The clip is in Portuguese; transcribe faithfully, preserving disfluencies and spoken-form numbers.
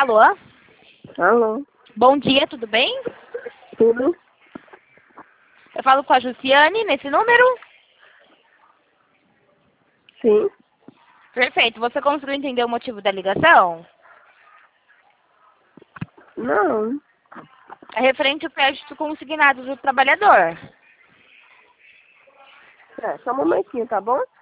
Alô? Alô? Bom dia, tudo bem? Tudo? Eu falo com a Jussiane nesse número? Sim. Perfeito. Você conseguiu entender o motivo da ligação? Não. É referente ao crédito consignado do trabalhador. É, só um momentinho, tá bom?